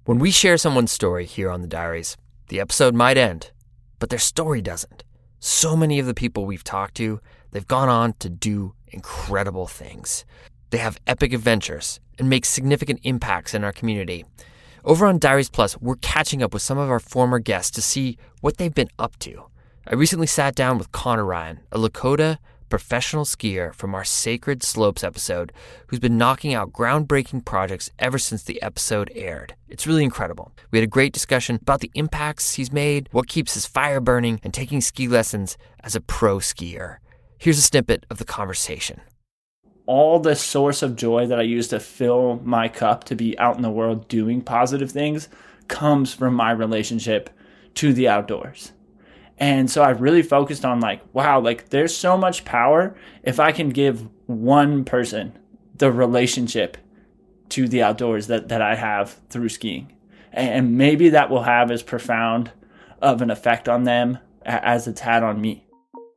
When we share someone's story here on the Diaries, the episode might end, but their story doesn't. So many of the people we've talked to, they've gone on to do incredible things. They have epic adventures and make significant impacts in our community. Over on Diaries Plus, we're catching up with some of our former guests to see what they've been up to. I recently sat down with Connor Ryan, a Lakota professional skier from our Sacred Slopes episode, who's been knocking out groundbreaking projects ever since the episode aired. It's really incredible. We had a great discussion about the impacts he's made, what keeps his fire burning, and taking ski lessons as a pro skier. Here's a snippet of the conversation. All the source of joy that I use to fill my cup to be out in the world doing positive things comes from my relationship to the outdoors. And so I really focused on wow, there's so much power if I can give one person the relationship to the outdoors that I have through skiing. And maybe that will have as profound of an effect on them as it's had on me.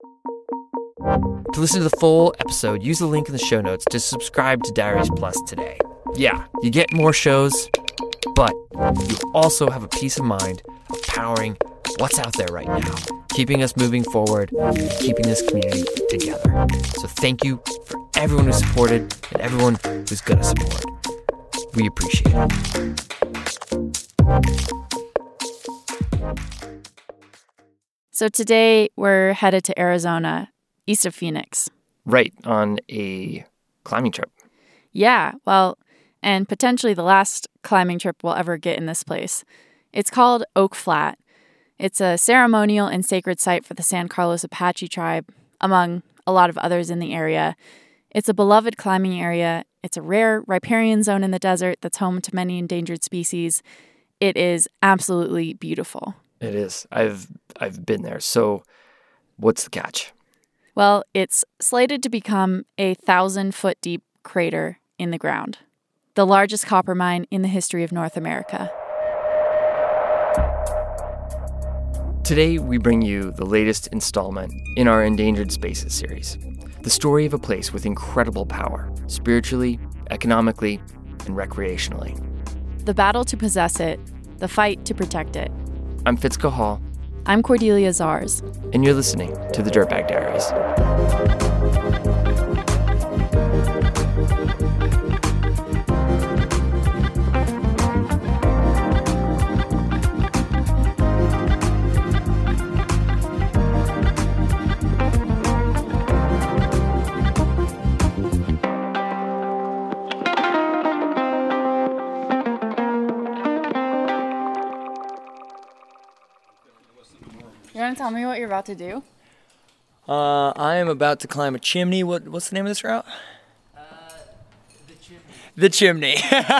To listen to the full episode, use the link in the show notes to subscribe to Diaries Plus today. Yeah, you get more shows, but you also have a peace of mind of powering what's out there right now, keeping us moving forward, keeping this community together. So thank you for everyone who supported and everyone who's going to support. We appreciate it. So today we're headed to Arizona, east of Phoenix. Right, on a climbing trip. Yeah, well, and potentially the last climbing trip we'll ever get in this place. It's called Oak Flat. It's a ceremonial and sacred site for the San Carlos Apache tribe, among a lot of others in the area. It's a beloved climbing area. It's a rare riparian zone in the desert that's home to many endangered species. It is absolutely beautiful. It is. I've been there. So what's the catch? Well, it's slated to become a 1,000-foot deep crater in the ground, the largest copper mine in the history of North America. Today, we bring you the latest installment in our Endangered Spaces series. The story of a place with incredible power, spiritually, economically, and recreationally. The battle to possess it, the fight to protect it. I'm Fitz Cahall. I'm Cordelia Zars. And you're listening to the Dirtbag Diaries. You want to tell me what you're about to do? I am about to climb a chimney. What's the name of this route? The chimney.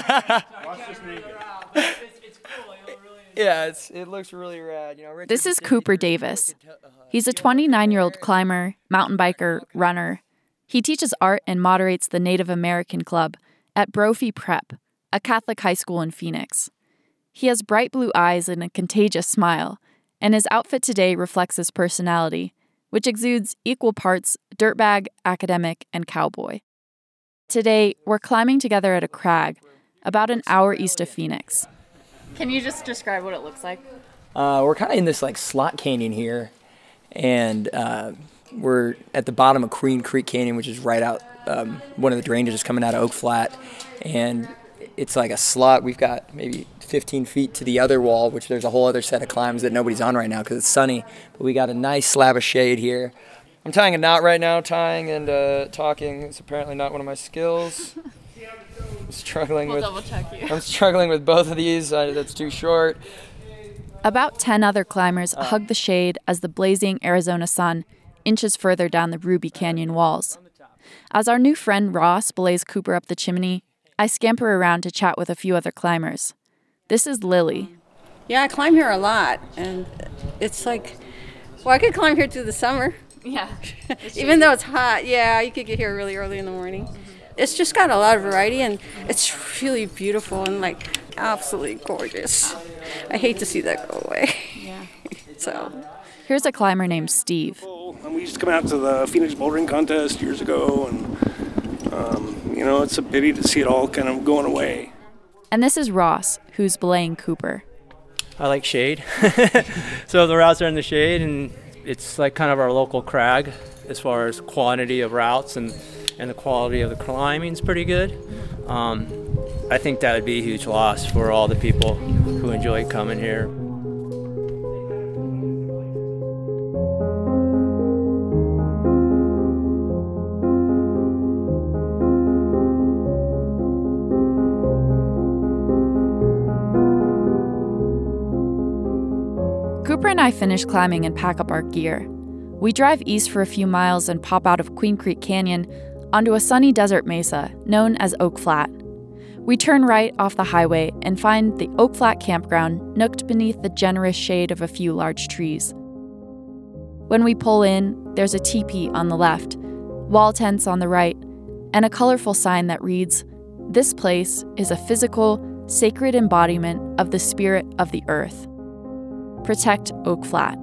Yeah, it looks really rad. This is Cooper Davis. He's a 29-year-old climber, mountain biker, runner. He teaches art and moderates the Native American Club at Brophy Prep, a Catholic high school in Phoenix. He has bright blue eyes and a contagious smile, and his outfit today reflects his personality, which exudes equal parts dirtbag, academic, and cowboy. Today, we're climbing together at a crag, about an hour east of Phoenix. Can you just describe what it looks like? We're kind of in this slot canyon here, and we're at the bottom of Queen Creek Canyon, which is right out, one of the drainages is coming out of Oak Flat, and it's like a slot. We've got maybe 15 feet to the other wall, which there's a whole other set of climbs that nobody's on right now because it's sunny. But we got a nice slab of shade here. I'm tying a knot right now. Tying and talking is apparently not one of my skills. I'm struggling I'm struggling with both of these. That's too short. About 10 other climbers hug the shade as the blazing Arizona sun inches further down the Ruby Canyon walls. As our new friend Ross belays Cooper up the chimney, I scamper around to chat with a few other climbers. This is Lily. Yeah, I climb here a lot, and it's I could climb here through the summer. Yeah. Even though it's hot, yeah, you could get here really early in the morning. Mm-hmm. It's just got a lot of variety, and it's really beautiful and absolutely gorgeous. I hate to see that go away. Yeah. So. Here's a climber named Steve. We used to come out to the Phoenix Bouldering Contest years ago, and it's a pity to see it all kind of going away. And this is Ross, who's belaying Cooper. I like shade. So the routes are in the shade, and it's like kind of our local crag as far as quantity of routes, and the quality of the climbing is pretty good. I think that would be a huge loss for all the people who enjoy coming here. Cooper and I finish climbing and pack up our gear. We drive east for a few miles and pop out of Queen Creek Canyon onto a sunny desert mesa known as Oak Flat. We turn right off the highway and find the Oak Flat campground nooked beneath the generous shade of a few large trees. When we pull in, there's a teepee on the left, wall tents on the right, and a colorful sign that reads, "This place is a physical, sacred embodiment of the spirit of the earth. Protect Oak Flat."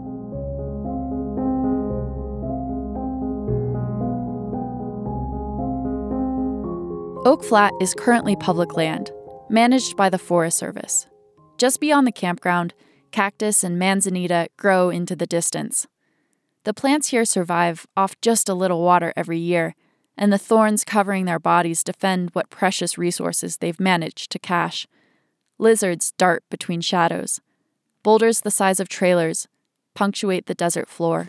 Oak Flat is currently public land, managed by the Forest Service. Just beyond the campground, cactus and manzanita grow into the distance. The plants here survive off just a little water every year, and the thorns covering their bodies defend what precious resources they've managed to cache. Lizards dart between shadows. Boulders the size of trailers punctuate the desert floor.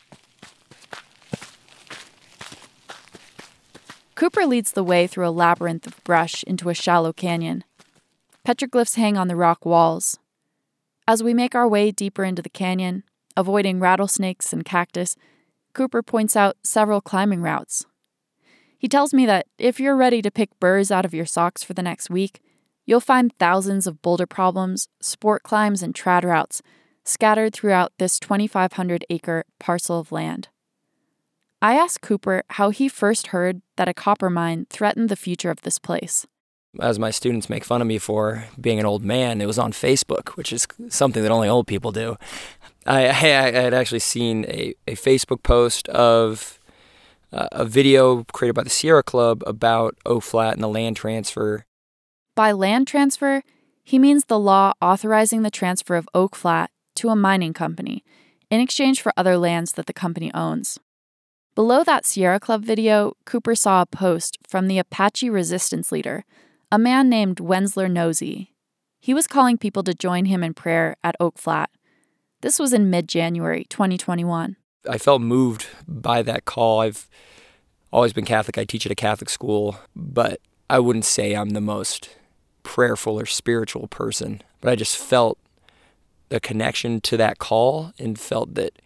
Cooper leads the way through a labyrinth of brush into a shallow canyon. Petroglyphs hang on the rock walls. As we make our way deeper into the canyon, avoiding rattlesnakes and cactus, Cooper points out several climbing routes. He tells me that if you're ready to pick burrs out of your socks for the next week, you'll find thousands of boulder problems, sport climbs, and trad routes scattered throughout this 2,500-acre parcel of land. I asked Cooper how he first heard that a copper mine threatened the future of this place. As my students make fun of me for being an old man, it was on Facebook, which is something that only old people do. I had actually seen a Facebook post of a video created by the Sierra Club about Oak Flat and the land transfer. By land transfer, he means the law authorizing the transfer of Oak Flat to a mining company in exchange for other lands that the company owns. Below that Sierra Club video, Cooper saw a post from the Apache resistance leader, a man named Wensler Nosey. He was calling people to join him in prayer at Oak Flat. This was in mid-January 2021. I felt moved by that call. I've always been Catholic. I teach at a Catholic school, but I wouldn't say I'm the most prayerful or spiritual person. But I just felt a connection to that call and felt that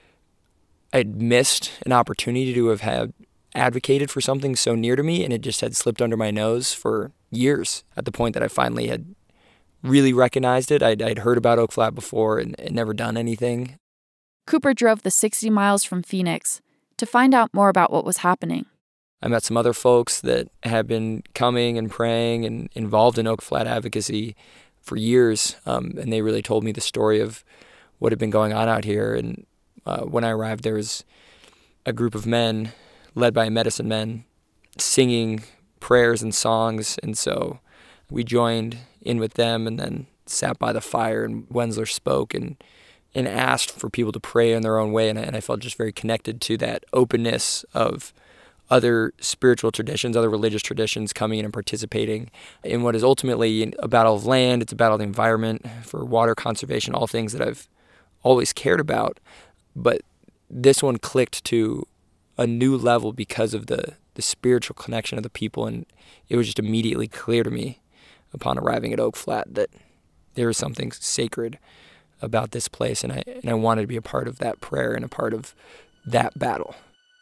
I'd missed an opportunity to have had advocated for something so near to me, and it just had slipped under my nose for years. At the point that I finally had really recognized it, I'd heard about Oak Flat before and never done anything. Cooper drove the 60 miles from Phoenix to find out more about what was happening. I met some other folks that had been coming and praying and involved in Oak Flat advocacy for years, and they really told me the story of what had been going on out here. And when I arrived, there was a group of men led by medicine men singing prayers and songs, and so we joined in with them and then sat by the fire, and Wensler spoke and asked for people to pray in their own way, and I felt just very connected to that openness of other spiritual traditions, other religious traditions coming in and participating in what is ultimately a battle of land. It's a battle of the environment, for water conservation, all things that I've always cared about. But this one clicked to a new level because of the spiritual connection of the people, and it was just immediately clear to me upon arriving at Oak Flat that there was something sacred about this place, and I wanted to be a part of that prayer and a part of that battle.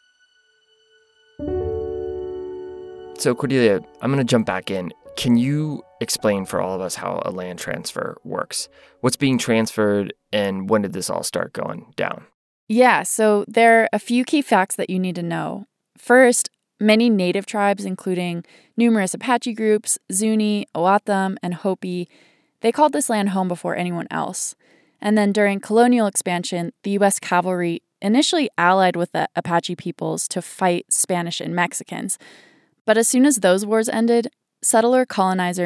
So Cordelia, I'm going to jump back in. Can you explain for all of us how a land transfer works? What's being transferred, and when did this all start going down? Yeah, so there are a few key facts that you need to know. First, many native tribes, including numerous Apache groups, Zuni, O'odham, and Hopi, they called this land home before anyone else. And then during colonial expansion, the U.S. cavalry initially allied with the Apache peoples to fight Spanish and Mexicans. But as soon as those wars ended, settler colonizers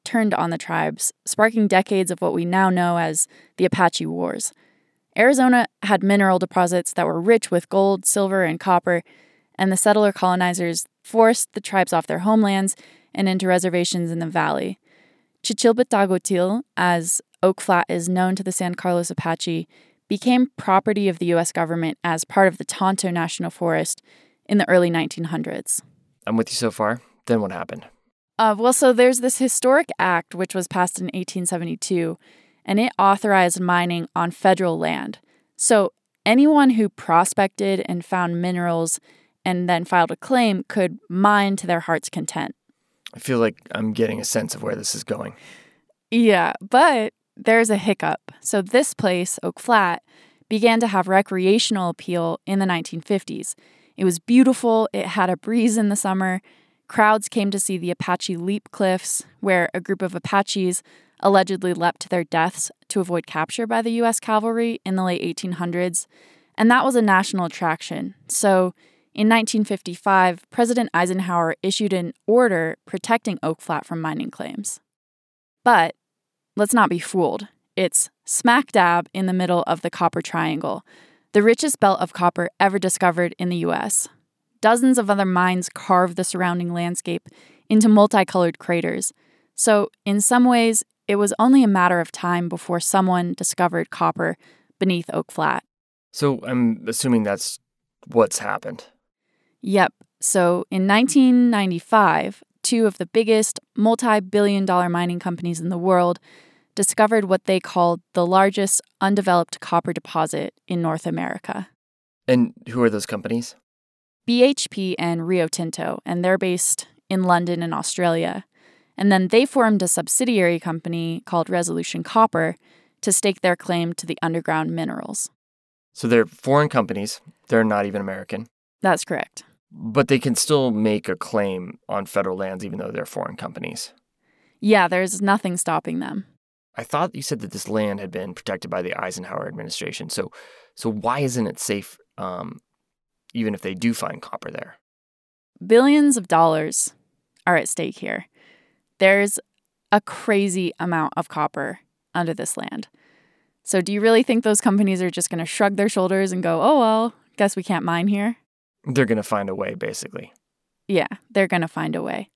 turned on the tribes, sparking decades of what we now know as the Apache Wars. Arizona had mineral deposits that were rich with gold, silver, and copper, and the settler colonizers forced the tribes off their homelands and into reservations in the valley. Chichilpatagotil, as Oak Flat is known to the San Carlos Apache, became property of the U.S. government as part of the Tonto National Forest in the early 1900s. I'm with you so far. Then what happened? So there's this historic act which was passed in 1872, and it authorized mining on federal land. So anyone who prospected and found minerals and then filed a claim could mine to their heart's content. I feel like I'm getting a sense of where this is going. Yeah, but there's a hiccup. So this place, Oak Flat, began to have recreational appeal in the 1950s. It was beautiful. It had a breeze in the summer. Crowds came to see the Apache Leap Cliffs, where a group of Apaches allegedly leapt to their deaths to avoid capture by the U.S. cavalry in the late 1800s. And that was a national attraction. So in 1955, President Eisenhower issued an order protecting Oak Flat from mining claims. But let's not be fooled. It's smack dab in the middle of the Copper Triangle, the richest belt of copper ever discovered in the U.S. Dozens of other mines carve the surrounding landscape into multicolored craters. So, in some ways, it was only a matter of time before someone discovered copper beneath Oak Flat. So I'm assuming that's what's happened. Yep. So in 1995, two of the biggest multi-billion-dollar mining companies in the world discovered what they called the largest undeveloped copper deposit in North America. And who are those companies? BHP and Rio Tinto, and they're based in London and Australia. And then they formed a subsidiary company called Resolution Copper to stake their claim to the underground minerals. So they're foreign companies. They're not even American. That's correct. But they can still make a claim on federal lands even though they're foreign companies. Yeah, there's nothing stopping them. I thought you said that this land had been protected by the Eisenhower administration. So why isn't it safe even if they do find copper there? Billions of dollars are at stake here. There's a crazy amount of copper under this land. So do you really think those companies are just going to shrug their shoulders and go, oh, well, guess we can't mine here? They're going to find a way, basically. Yeah, they're going to find a way.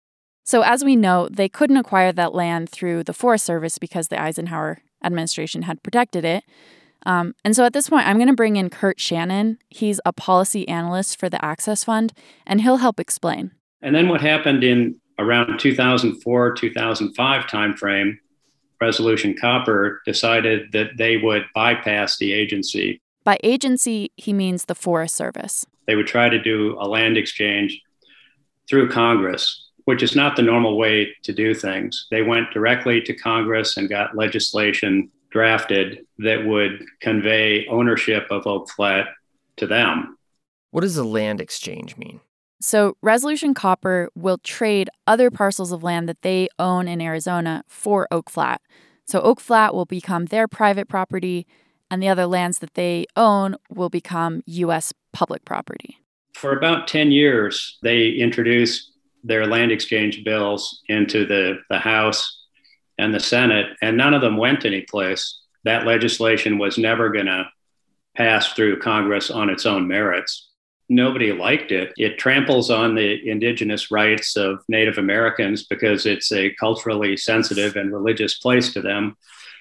So as we know, they couldn't acquire that land through the Forest Service because the Eisenhower administration had protected it. And so at this point, I'm going to bring in Kurt Shannon. He's a policy analyst for the Access Fund, and he'll help explain. And then what happened in around 2004, 2005 timeframe, Resolution Copper decided that they would bypass the agency. By agency, he means the Forest Service. They would try to do a land exchange through Congress, which is not the normal way to do things. They went directly to Congress and got legislation drafted that would convey ownership of Oak Flat to them. What does a land exchange mean? So Resolution Copper will trade other parcels of land that they own in Arizona for Oak Flat. So Oak Flat will become their private property, and the other lands that they own will become U.S. public property. For about 10 years, they introduced their land exchange bills into the House and the Senate, and none of them went anyplace. That legislation was never going to pass through Congress on its own merits. Nobody liked it. It tramples on the indigenous rights of Native Americans because it's a culturally sensitive and religious place to them.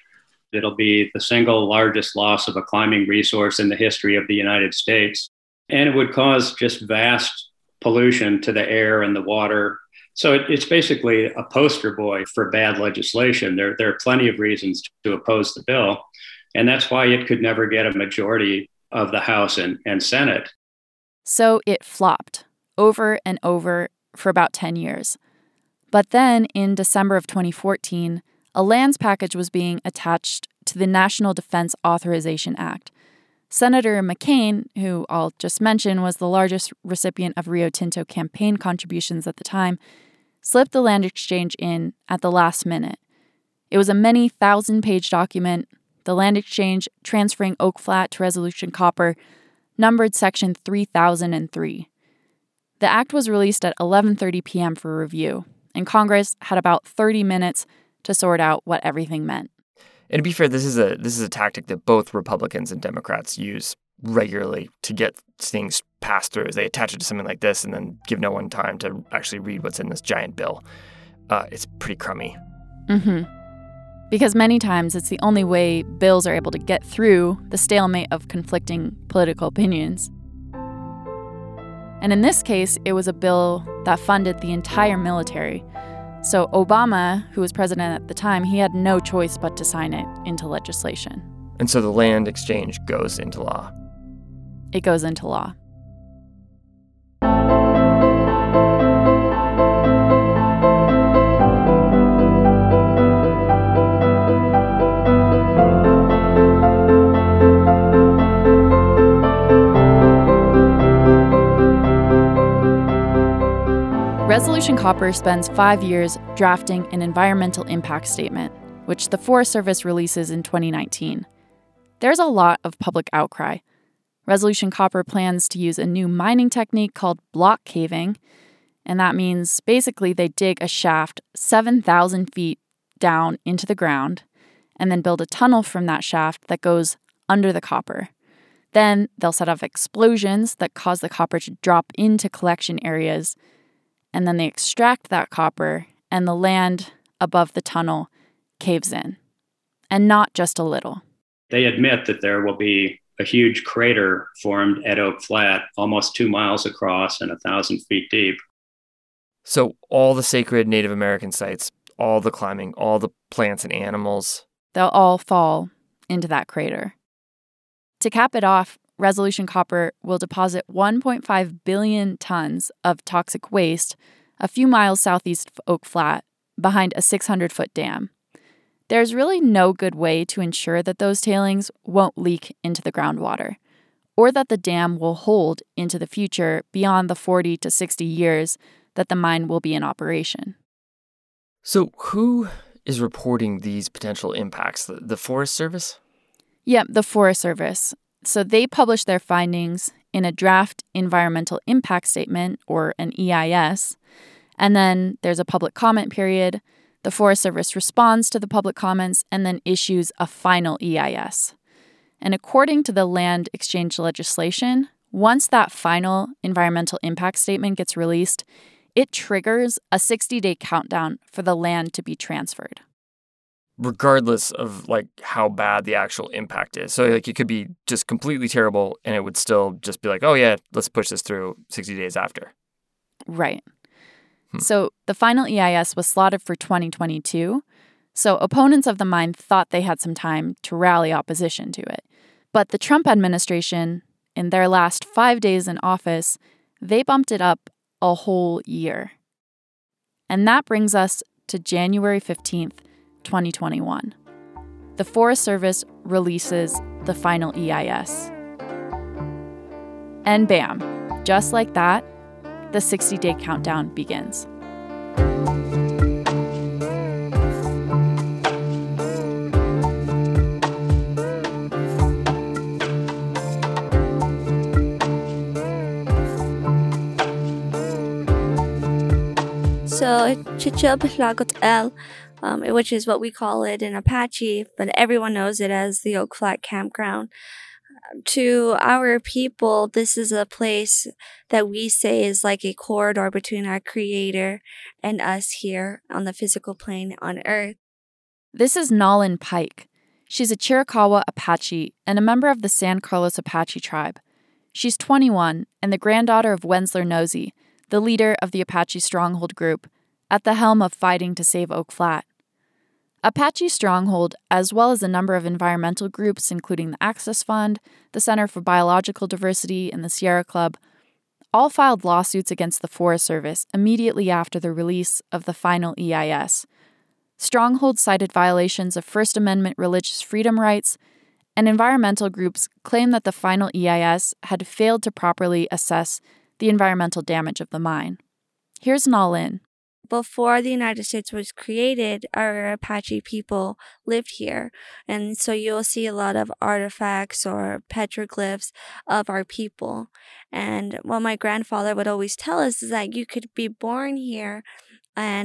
It'll be the single largest loss of a climbing resource in the history of the United States. And it would cause just vast pollution to the air and the water. So it's basically a poster boy for bad legislation. There are plenty of reasons to oppose the bill. And that's why it could never get a majority of the House and Senate. So it flopped over and over for about 10 years. But then in December of 2014, a lands package was being attached to the National Defense Authorization Act. Senator McCain, who I'll just mention was the largest recipient of Rio Tinto campaign contributions at the time, slipped the land exchange in at the last minute. It was a many thousand-page document. The land exchange transferring Oak Flat to Resolution Copper numbered Section 3003. The act was released at 11:30 p.m. for review, and Congress had about 30 minutes to sort out what everything meant. And to be fair, this is a tactic that both Republicans and Democrats use regularly to get things passed through. They attach it to something like this and then give no one time to actually read what's in this giant bill. It's pretty crummy. Mm-hmm. Because many times it's the only way bills are able to get through the stalemate of conflicting political opinions. And in this case, it was a bill that funded the entire military. So Obama, who was president at the time, he had no choice but to sign it into legislation. And so the land exchange goes into law. It goes into law. Resolution Copper spends 5 years drafting an environmental impact statement, which the Forest Service releases in 2019. There's a lot of public outcry. Resolution Copper plans to use a new mining technique called block caving, and that means basically they dig a shaft 7,000 feet down into the ground and then build a tunnel from that shaft that goes under the copper. Then they'll set off explosions that cause the copper to drop into collection areas, and then they extract that copper, and the land above the tunnel caves in. And not just a little. They admit that there will be a huge crater formed at Oak Flat, almost 2 miles across and 1,000 feet deep. So all the sacred Native American sites, all the climbing, all the plants and animals, they'll all fall into that crater. To cap it off, Resolution Copper will deposit 1.5 billion tons of toxic waste a few miles southeast of Oak Flat behind a 600-foot dam. There's really no good way to ensure that those tailings won't leak into the groundwater, or that the dam will hold into the future beyond the 40 to 60 years that the mine will be in operation. So who is reporting these potential impacts? The Forest Service? Yeah, the Forest Service. So they publish their findings in a draft environmental impact statement, or an EIS, and then there's a public comment period. The Forest Service responds to the public comments and then issues a final EIS. And according to the land exchange legislation, once that final environmental impact statement gets released, it triggers a 60-day countdown for the land to be transferred. Regardless of how bad the actual impact is. So it could be just completely terrible and it would still just be oh yeah, let's push this through 60 days after. Right. So the final EIS was slotted for 2022. So opponents of the mine thought they had some time to rally opposition to it. But the Trump administration, in their last 5 days in office, they bumped it up a whole year. And that brings us to January 15th, 2021. The Forest Service releases the final EIS. And bam, just like that, the 60-day countdown begins. So Chichilpalagotel, which is what we call it in Apache, but everyone knows it as the Oak Flat Campground. To our people, this is a place that we say is like a corridor between our Creator and us here on the physical plane on Earth. This is Nalin Pike. She's a Chiricahua Apache and a member of the San Carlos Apache tribe. She's 21 and the granddaughter of Wensler Nosey, the leader of the Apache Stronghold Group, at the helm of fighting to save Oak Flat. Apache Stronghold, as well as a number of environmental groups including the Access Fund, the Center for Biological Diversity, and the Sierra Club, all filed lawsuits against the Forest Service immediately after the release of the final EIS. Stronghold cited violations of First Amendment religious freedom rights, and environmental groups claimed that the final EIS had failed to properly assess the environmental damage of the mine. Here's Nalin. Before the United States was created, our Apache people lived here. And so you'll see a lot of artifacts or petroglyphs of our people. And what my grandfather would always tell us is that you could be born here and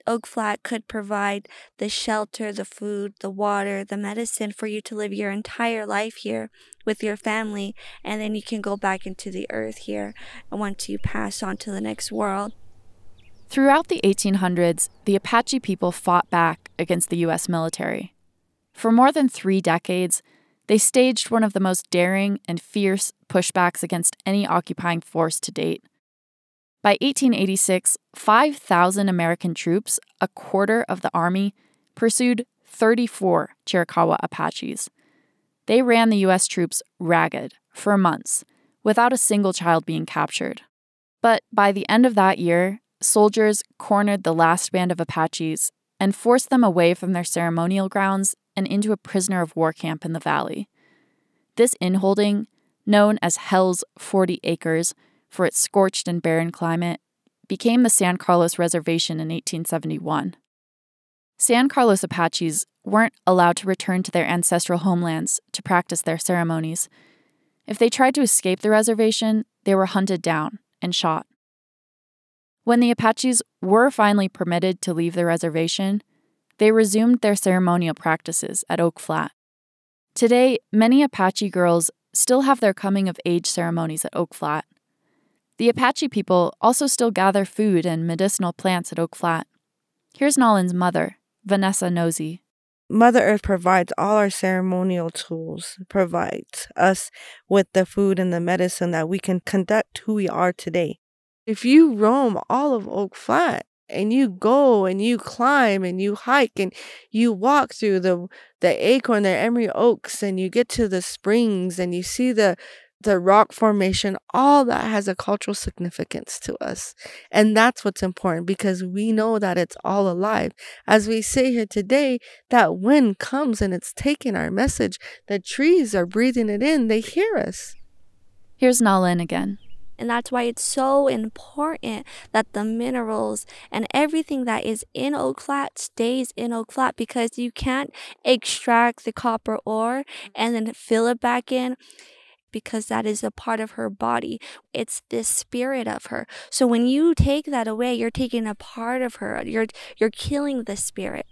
Oak Flat could provide the shelter, the food, the water, the medicine for you to live your entire life here with your family, and then you can go back into the earth here once you pass on to the next world. Throughout the 1800s, the Apache people fought back against the U.S. military. For more than 3 decades, they staged one of the most daring and fierce pushbacks against any occupying force to date. By 1886, 5,000 American troops, a quarter of the army, pursued 34 Chiricahua Apaches. They ran the U.S. troops ragged for months, without a single child being captured. But by the end of that year, soldiers cornered the last band of Apaches and forced them away from their ceremonial grounds and into a prisoner of war camp in the valley. This inholding, known as Hell's 40 Acres for its scorched and barren climate, became the San Carlos Reservation in 1871. San Carlos Apaches weren't allowed to return to their ancestral homelands to practice their ceremonies. If they tried to escape the reservation, they were hunted down and shot. When the Apaches were finally permitted to leave the reservation, they resumed their ceremonial practices at Oak Flat. Today, many Apache girls still have their coming-of-age ceremonies at Oak Flat. The Apache people also still gather food and medicinal plants at Oak Flat. Here's Nolan's mother, Vanessa Nosey. Mother Earth provides all our ceremonial tools, provides us with the food and the medicine that we can conduct who we are today. If you roam all of Oak Flat and you go and you climb and you hike and you walk through the acorn, the emery oaks, and you get to the springs and you see the rock formation, all that has a cultural significance to us. And that's what's important, because we know that it's all alive. As we say here today, that wind comes and it's taking our message. The trees are breathing it in. They hear us. Here's Nolan again. And that's why it's so important that the minerals and everything that is in Oak Flat stays in Oak Flat, because you can't extract the copper ore and then fill it back in, because that is a part of her body. It's the spirit of her. So when you take that away, you're taking a part of her. You're killing the spirit.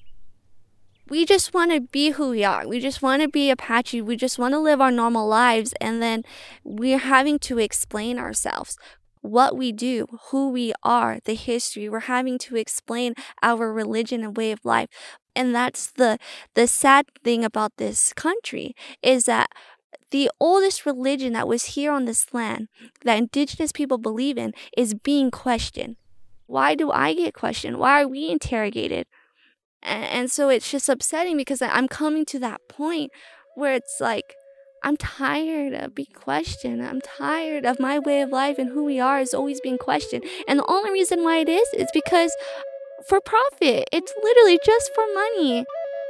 We just want to be who we are. We just want to be Apache. We just want to live our normal lives. And then we're having to explain ourselves, what we do, who we are, the history. We're having to explain our religion and way of life. And that's the sad thing about this country, is that the oldest religion that was here on this land, that indigenous people believe in, is being questioned. Why do I get questioned? Why are we interrogated? And so it's just upsetting, because I'm coming to that point where it's like, I'm tired of being questioned. I'm tired of my way of life and who we are is always being questioned. And the only reason why it is because for profit. It's literally just for money.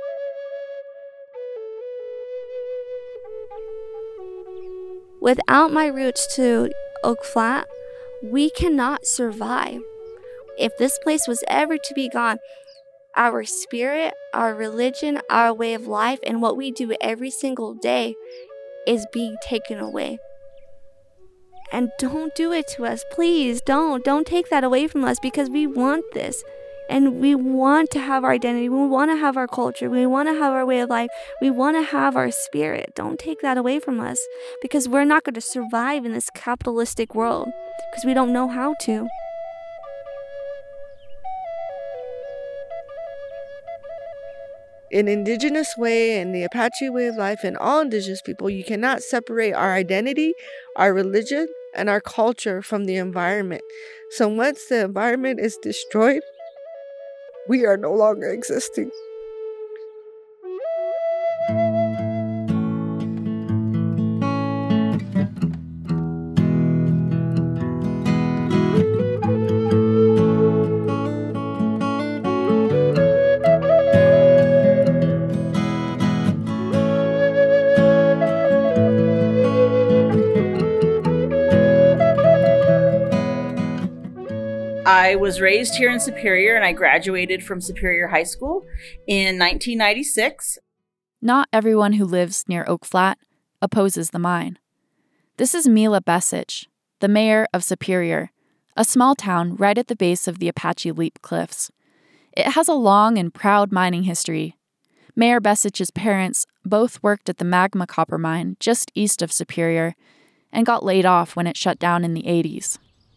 Without my roots to Oak Flat, we cannot survive. If this place was ever to be gone, our spirit, our religion, our way of life, and what we do every single day is being taken away. And don't do it to us. Please don't. Don't take that away from us, because we want this. And we want to have our identity. We want to have our culture. We want to have our way of life. We want to have our spirit. Don't take that away from us, because we're not going to survive in this capitalistic world, because we don't know how to. In indigenous way and the Apache way of life and all indigenous people, you cannot separate our identity, our religion, and our culture from the environment. So once the environment is destroyed, we are no longer existing. I was raised here in Superior, and I graduated from Superior High School in 1996. Not everyone who lives near Oak Flat opposes the mine. This is Mila Besich, the mayor of Superior, a small town right at the base of the Apache Leap Cliffs. It has a long and proud mining history. Mayor Besich's parents both worked at the Magma copper mine just east of Superior and got laid off when it shut down in the 80s.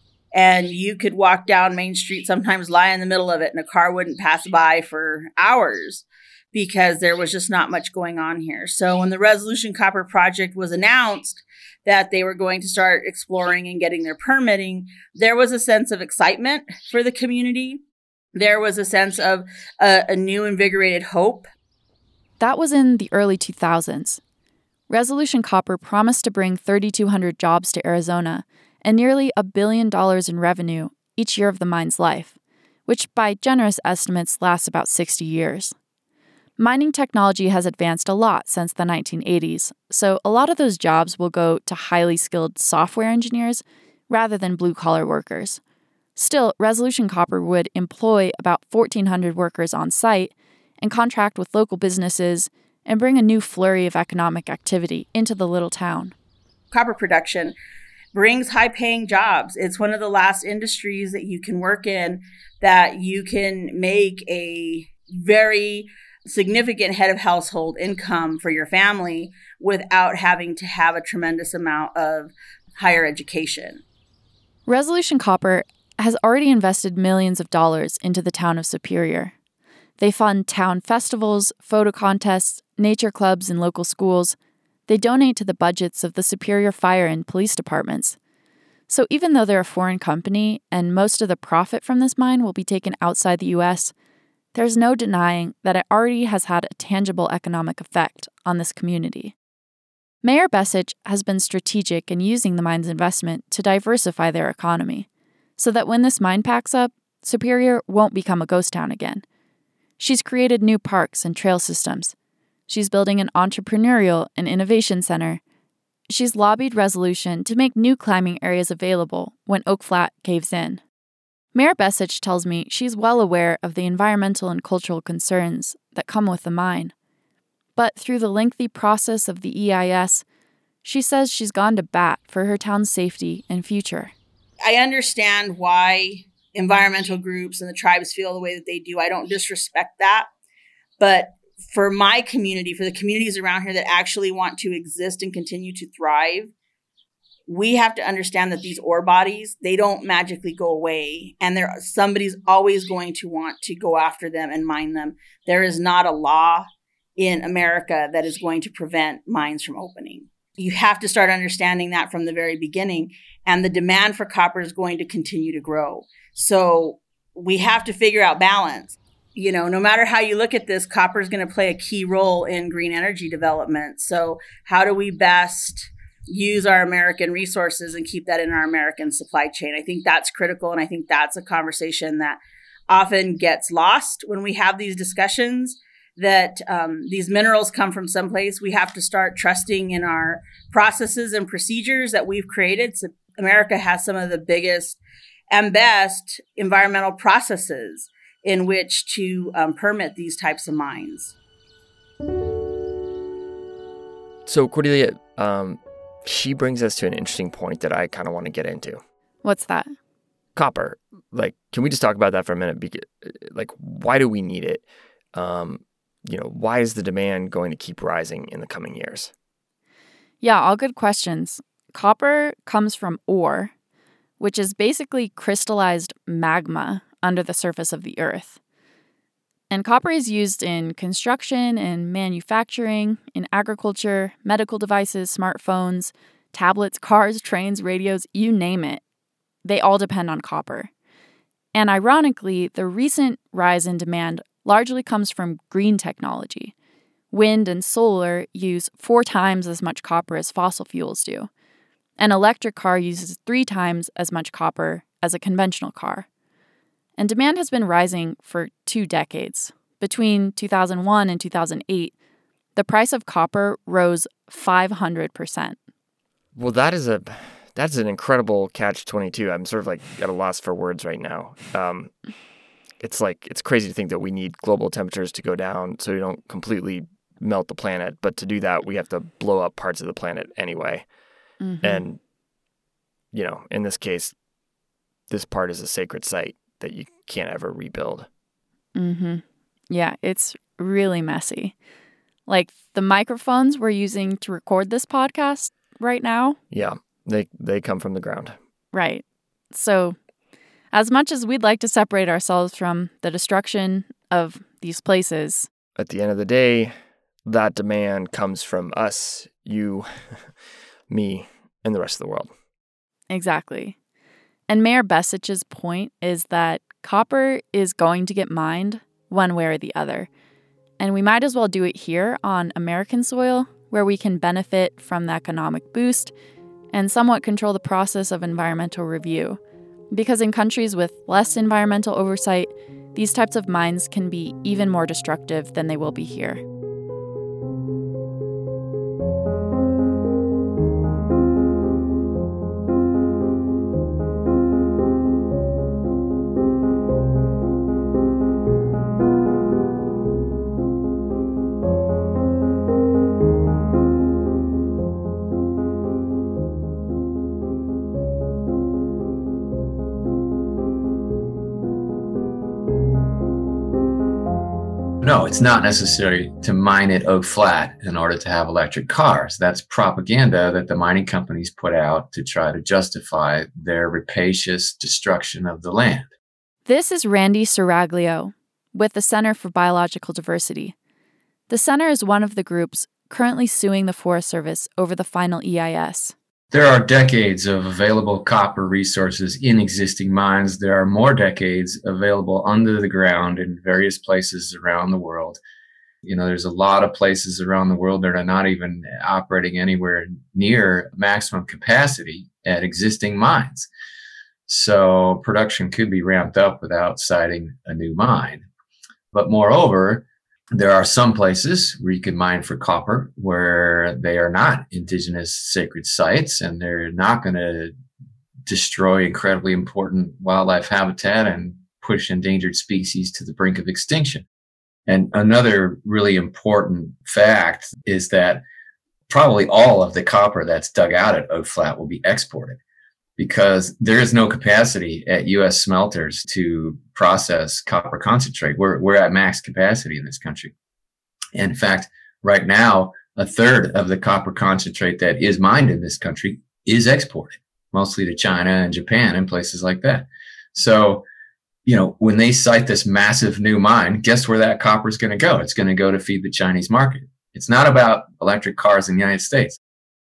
And you could walk down Main Street, sometimes lie in the middle of it, and a car wouldn't pass by for hours because there was just not much going on here. So when the Resolution Copper project was announced that they were going to start exploring and getting their permitting, there was a sense of excitement for the community. There was a sense of a new invigorated hope. That was in the early 2000s. Resolution Copper promised to bring 3,200 jobs to Arizona and nearly $1 billion in revenue each year of the mine's life, which by generous estimates lasts about 60 years. Mining technology has advanced a lot since the 1980s, so a lot of those jobs will go to highly skilled software engineers rather than blue-collar workers. Still, Resolution Copper would employ about 1,400 workers on site and contract with local businesses and bring a new flurry of economic activity into the little town. Copper production brings high-paying jobs. It's one of the last industries that you can work in that you can make a very significant head of household income for your family without having to have a tremendous amount of higher education. Resolution Copper has already invested millions of dollars into the town of Superior. They fund town festivals, photo contests, nature clubs, and local schools. They donate to the budgets of the Superior Fire and Police departments. So even though they're a foreign company and most of the profit from this mine will be taken outside the U.S., there's no denying that it already has had a tangible economic effect on this community. Mayor Besich has been strategic in using the mine's investment to diversify their economy, so that when this mine packs up, Superior won't become a ghost town again. She's created new parks and trail systems. She's building an entrepreneurial and innovation center. She's lobbied Resolution to make new climbing areas available when Oak Flat caves in. Mayor Besich tells me she's well aware of the environmental and cultural concerns that come with the mine. But through the lengthy process of the EIS, she says she's gone to bat for her town's safety and future. I understand why environmental groups and the tribes feel the way that they do. I don't disrespect that. But for my community, for the communities around here that actually want to exist and continue to thrive, we have to understand that these ore bodies, they don't magically go away. And somebody's always going to want to go after them and mine them. There is not a law in America that is going to prevent mines from opening. You have to start understanding that from the very beginning. And the demand for copper is going to continue to grow. So we have to figure out balance. You know, no matter how you look at this, copper is going to play a key role in green energy development. So how do we best use our American resources and keep that in our American supply chain? I think that's critical. And I think that's a conversation that often gets lost when we have these discussions, that these minerals come from someplace. We have to start trusting in our processes and procedures that we've created. So America has some of the biggest and best environmental processes in which to permit these types of mines. So Cordelia, she brings us to an interesting point that I kind of want to get into. What's that? Copper. Like, can we just talk about that for a minute? Like, why do we need it? Why is the demand going to keep rising in the coming years? Yeah, all good questions. Copper comes from ore, which is basically crystallized magma under the surface of the earth. And copper is used in construction and manufacturing, in agriculture, medical devices, smartphones, tablets, cars, trains, radios, you name it. They all depend on copper. And ironically, the recent rise in demand largely comes from green technology. Wind and solar use 4 times as much copper as fossil fuels do. An electric car uses 3 times as much copper as a conventional car. And demand has been rising for 2 decades. Between 2001 and 2008, the price of copper rose 500%. Well, that's an incredible catch-22. I'm sort of like at a loss for words right now. It's crazy to think that we need global temperatures to go down so we don't completely melt the planet. But to do that, we have to blow up parts of the planet anyway. Mm-hmm. And, in this case, this part is a sacred site that you can't ever rebuild. Mm-hmm. Yeah, it's really messy. Like the microphones we're using to record this podcast right now. Yeah, they come from the ground. Right. So as much as we'd like to separate ourselves from the destruction of these places, at the end of the day, that demand comes from us, you, me, and the rest of the world. Exactly. And Mayor Besich's point is that copper is going to get mined one way or the other. And we might as well do it here on American soil, where we can benefit from the economic boost and somewhat control the process of environmental review. Because in countries with less environmental oversight, these types of mines can be even more destructive than they will be here. No, it's not necessary to mine at Oak Flat in order to have electric cars. That's propaganda that the mining companies put out to try to justify their rapacious destruction of the land. This is Randy Siraglio with the Center for Biological Diversity. The center is one of the groups currently suing the Forest Service over the final EIS. There are decades of available copper resources in existing mines. There are more decades available under the ground in various places around the world. You know, there's a lot of places around the world that are not even operating anywhere near maximum capacity at existing mines. So production could be ramped up without siting a new mine. But moreover, there are some places where you can mine for copper where they are not indigenous sacred sites and they're not going to destroy incredibly important wildlife habitat and push endangered species to the brink of extinction. And another really important fact is that probably all of the copper that's dug out at Oak Flat will be exported because there is no capacity at U.S. smelters to process copper concentrate. We're at max capacity in this country. And in fact, right now, a third of the copper concentrate that is mined in this country is exported, mostly to China and Japan and places like that. So, you know, when they cite this massive new mine, guess where that copper is going to go? It's going to go to feed the Chinese market. It's not about electric cars in the United States.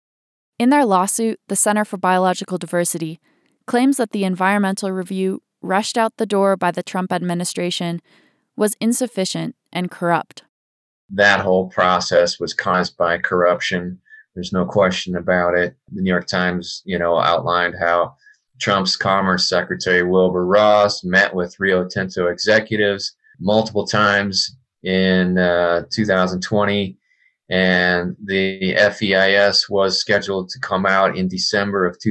In their lawsuit, the Center for Biological Diversity claims that the environmental review rushed out the door by the Trump administration was insufficient and corrupt. That whole process was caused by corruption. There's no question about it. The New York Times, outlined how Trump's Commerce Secretary Wilbur Ross met with Rio Tinto executives multiple times in 2020. And the FEIS was scheduled to come out in December of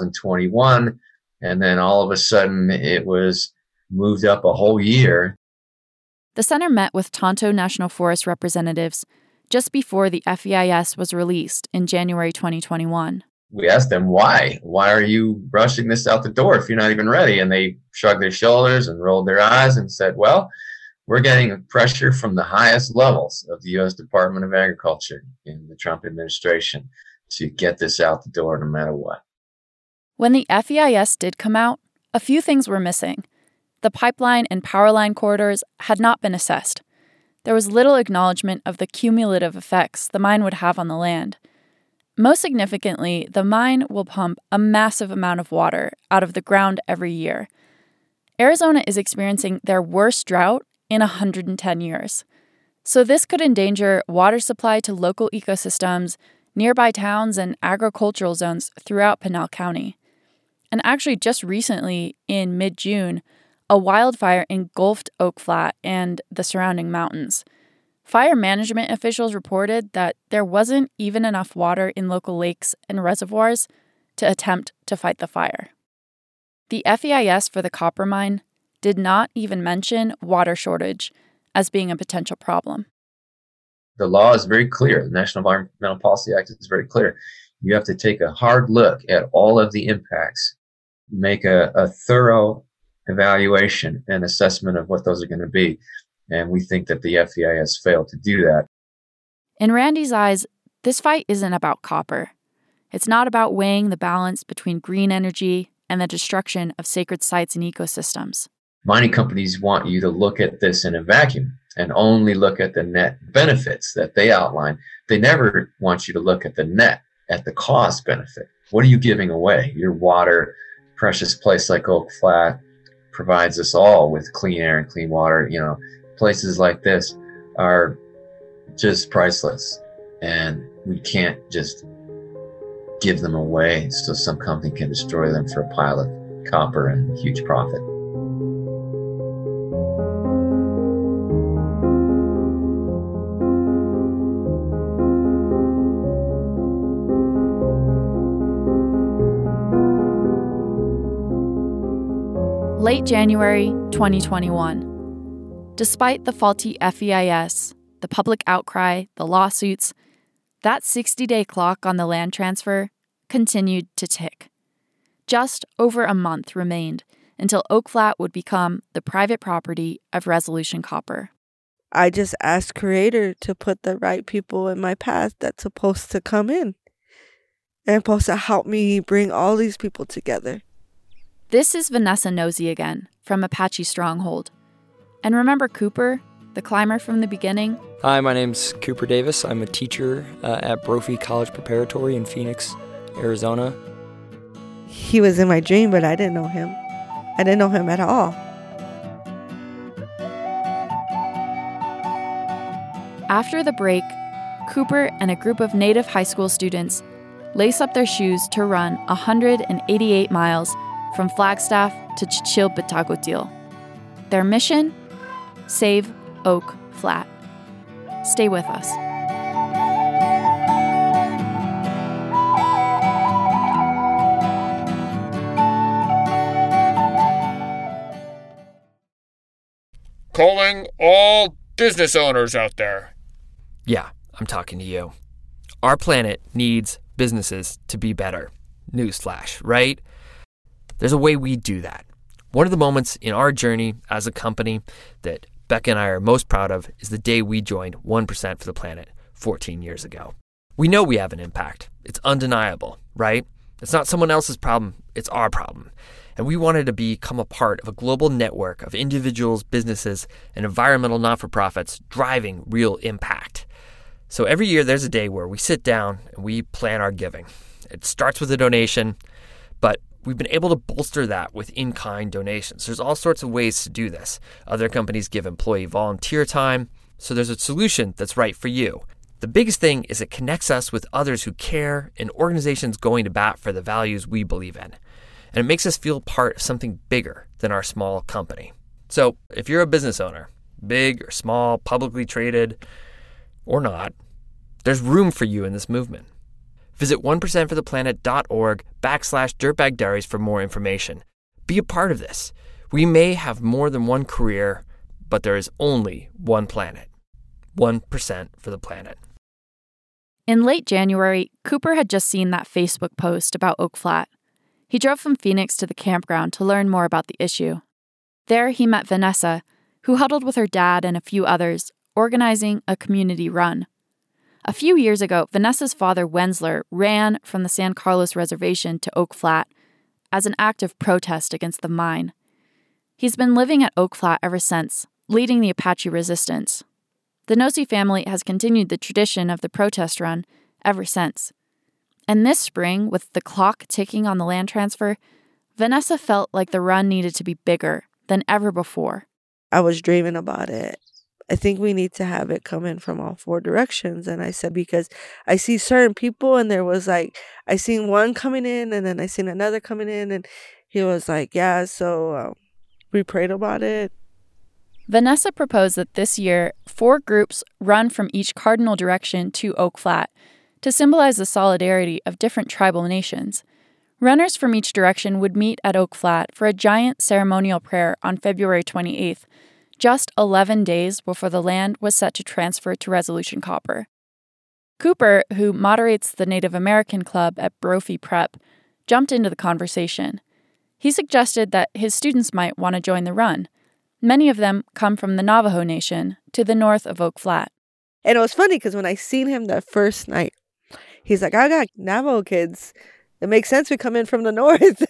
2021. And then all of a sudden it was moved up a whole year. The center met with Tonto National Forest representatives just before the FEIS was released in January 2021. We asked them, why? Why are you rushing this out the door if you're not even ready? And they shrugged their shoulders and rolled their eyes and said, well, we're getting pressure from the highest levels of the U.S. Department of Agriculture in the Trump administration to get this out the door no matter what. When the FEIS did come out, a few things were missing. The pipeline and power line corridors had not been assessed. There was little acknowledgement of the cumulative effects the mine would have on the land. Most significantly, the mine will pump a massive amount of water out of the ground every year. Arizona is experiencing their worst drought in 110 years. So this could endanger water supply to local ecosystems, nearby towns, and agricultural zones throughout Pinal County. And actually, just recently, in mid-June, a wildfire engulfed Oak Flat and the surrounding mountains. Fire management officials reported that there wasn't even enough water in local lakes and reservoirs to attempt to fight the fire. The FEIS for the copper mine did not even mention water shortage as being a potential problem. The law is very clear. The National Environmental Policy Act is very clear. You have to take a hard look at all of the impacts, make a thorough evaluation and assessment of what those are going to be. And we think that the FEIS failed to do that. In Randy's eyes, this fight isn't about copper. It's not about weighing the balance between green energy and the destruction of sacred sites and ecosystems. Mining companies want you to look at this in a vacuum and only look at the net benefits that they outline. They never want you to look at the net, at the cost benefit. What are you giving away? Your water, precious place like Oak Flat provides us all with clean air and clean water. You know, places like this are just priceless, and we can't just give them away so some company can destroy them for a pile of copper and huge profit. Late January 2021. Despite the faulty FEIS, the public outcry, the lawsuits, that 60-day clock on the land transfer continued to tick. Just over a month remained until Oak Flat would become the private property of Resolution Copper. I just asked Creator to put the right people in my path that's supposed to come in and supposed to help me bring all these people together. This is Vanessa Nosey again from Apache Stronghold. And remember Cooper, the climber from the beginning? Hi, my name's Cooper Davis. I'm a teacher at Brophy College Preparatory in Phoenix, Arizona. He was in my dream, but I didn't know him. I didn't know him at all. After the break, Cooper and a group of Native high school students lace up their shoes to run 188 miles from Flagstaff to Chilpatagotil. Their mission? Save Oak Flat. Stay with us. Calling all business owners out there. Yeah, I'm talking to you. Our planet needs businesses to be better. Newsflash, right? There's a way we do that. One of the moments in our journey as a company that Becca and I are most proud of is the day we joined 1% for the Planet 14 years ago. We know we have an impact. It's undeniable, right? It's not someone else's problem, it's our problem. And we wanted to become a part of a global network of individuals, businesses, and environmental not-for-profits driving real impact. So every year there's a day where we sit down and we plan our giving. It starts with a donation, but we've been able to bolster that with in-kind donations. There's all sorts of ways to do this. Other companies give employee volunteer time, so there's a solution that's right for you. The biggest thing is it connects us with others who care and organizations going to bat for the values we believe in. And it makes us feel part of something bigger than our small company. So if you're a business owner, big or small, publicly traded or not, there's room for you in this movement. Visit 1%fortheplanet.org/Dirtbag Diaries for more information. Be a part of this. We may have more than one career, but there is only one planet. 1% for the planet. In late January, Cooper had just seen that Facebook post about Oak Flat. He drove from Phoenix to the campground to learn more about the issue. There he met Vanessa, who huddled with her dad and a few others, organizing a community run. A few years ago, Vanessa's father, Wensler, ran from the San Carlos Reservation to Oak Flat as an act of protest against the mine. He's been living at Oak Flat ever since, leading the Apache resistance. The Nosey family has continued the tradition of the protest run ever since. And this spring, with the clock ticking on the land transfer, Vanessa felt like the run needed to be bigger than ever before. I was dreaming about it. I think we need to have it come in from all four directions. And I said, because I see certain people and there was like, I seen one coming in and then I seen another coming in and he was like, yeah, so we prayed about it. Vanessa proposed that this year, 4 groups run from each cardinal direction to Oak Flat to symbolize the solidarity of different tribal nations. Runners from each direction would meet at Oak Flat for a giant ceremonial prayer on February 28th, just 11 days before the land was set to transfer to Resolution Copper. Cooper, who moderates the Native American Club at Brophy Prep, jumped into the conversation. He suggested that his students might want to join the run. Many of them come from the Navajo Nation to the north of Oak Flat. And it was funny because when I seen him that first night, he's like, I got Navajo kids. It makes sense we come in from the north.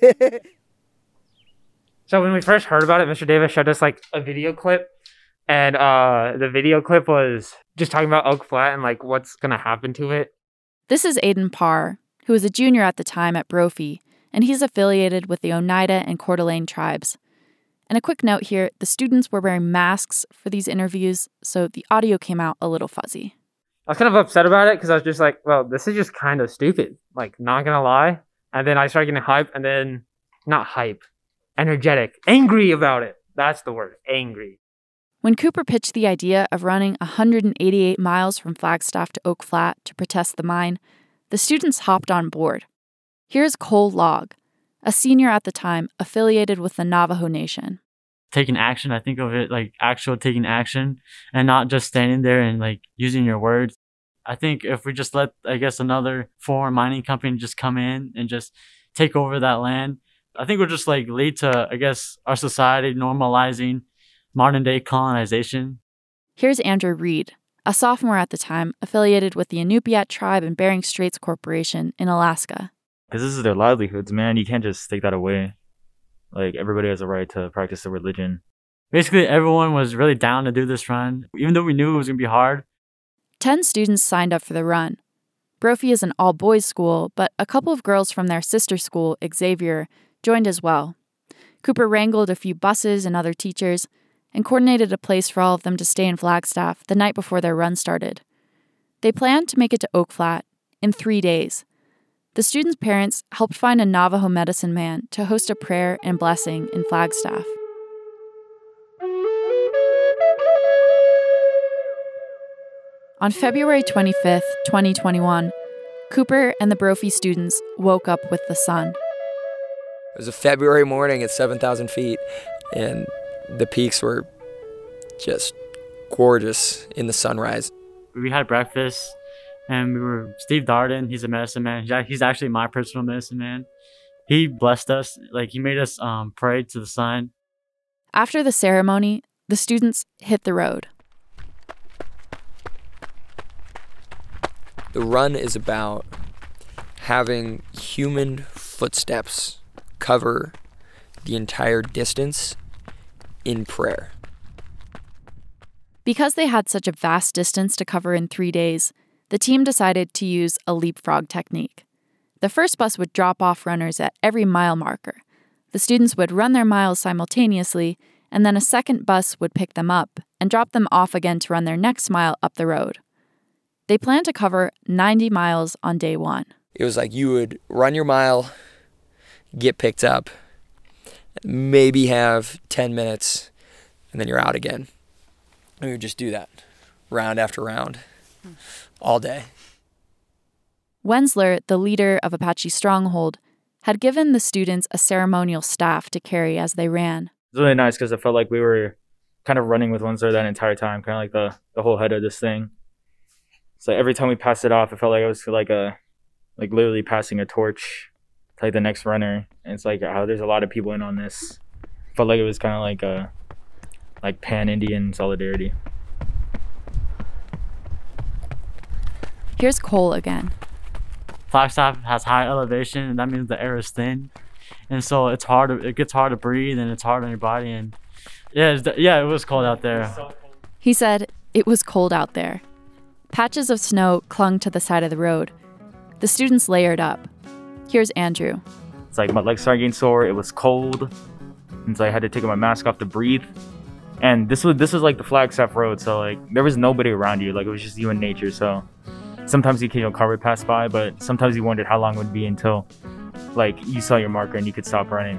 So when we first heard about it, Mr. Davis showed us like a video clip. And the video clip was just talking about Oak Flat and like what's going to happen to it. This is Aiden Parr, who was a junior at the time at Brophy, and he's affiliated with the Oneida and Coeur d'Alene tribes. And a quick note here, the students were wearing masks for these interviews, so the audio came out a little fuzzy. I was kind of upset about it because I was just like, well, this is just kind of stupid. Like, not going to lie. And then I started getting hype, and then, not hype, energetic, angry about it. That's the word, angry. When Cooper pitched the idea of running 188 miles from Flagstaff to Oak Flat to protest the mine, the students hopped on board. Here's Cole Log, a senior at the time affiliated with the Navajo Nation. Taking action, I think of it like actual taking action and not just standing there and like using your words. I think if we just let, I guess, another foreign mining company just come in and just take over that land, I think we'll just like lead to, I guess, our society normalizing modern day colonization. Here's Andrew Reed, a sophomore at the time affiliated with the Inupiat tribe and Bering Straits Corporation in Alaska. Because this is their livelihoods, man. You can't just take that away. Like, everybody has a right to practice their religion. Basically, everyone was really down to do this run, even though we knew it was going to be hard. 10 students signed up for the run. Brophy is an all-boys school, but a couple of girls from their sister school, Xavier, joined as well. Cooper wrangled a few buses and other teachers and coordinated a place for all of them to stay in Flagstaff the night before their run started. They planned to make it to Oak Flat in 3 days. The students' parents helped find a Navajo medicine man to host a prayer and blessing in Flagstaff. On February 25th, 2021, Cooper and the Brophy students woke up with the sun. It was a February morning at 7,000 feet, and the peaks were just gorgeous in the sunrise. We had breakfast. And we were Steve Darden. He's a medicine man. He's actually my personal medicine man. He blessed us. Like, he made us pray to the sun. After the ceremony, the students hit the road. The run is about having human footsteps cover the entire distance in prayer. Because they had such a vast distance to cover in 3 days, the team decided to use a leapfrog technique. The first bus would drop off runners at every mile marker. The students would run their miles simultaneously, and then a second bus would pick them up and drop them off again to run their next mile up the road. They planned to cover 90 miles on day one. It was like you would run your mile, get picked up, maybe have 10 minutes, and then you're out again. And we would just do that round after round. All day. Wensler, the leader of Apache Stronghold, had given the students a ceremonial staff to carry as they ran. It was really nice because I felt like we were kind of running with Wensler that entire time, kind of like the whole head of this thing. So every time we passed it off, it felt like I was like literally passing a torch to like the next runner. And it's like, there's a lot of people in on this. Felt like it was kind of like pan-Indian solidarity. Here's Cole again. Flagstaff has high elevation, and that means the air is thin, and so it gets hard to breathe, and it's hard on your body. And it was cold out there. He said it was cold out there. Patches of snow clung to the side of the road. The students layered up. Here's Andrew. It's like my legs started getting sore. It was cold, and so I had to take my mask off to breathe. And this was like the Flagstaff Road, so like there was nobody around you. Like, it was just you and nature. So sometimes the occasional car would pass by, but sometimes you wondered how long it would be until like you saw your marker and you could stop running.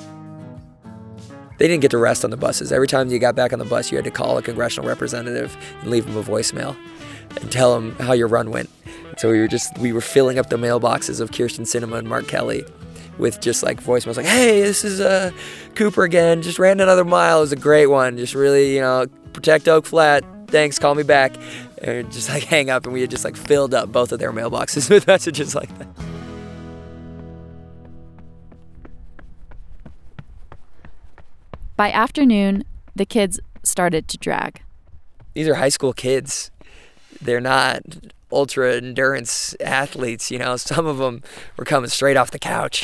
They didn't get to rest on the buses. Every time you got back on the bus, you had to call a congressional representative and leave them a voicemail and tell them how your run went. So we were filling up the mailboxes of Kyrsten Sinema and Mark Kelly with just like voicemails like, hey, this is Cooper again, just ran another mile. It was a great one. Just really, protect Oak Flat. Thanks, call me back. And just like hang up, and we had just like filled up both of their mailboxes with messages like that. By afternoon, the kids started to drag. These are high school kids. They're not ultra endurance athletes, you know. Some of them were coming straight off the couch.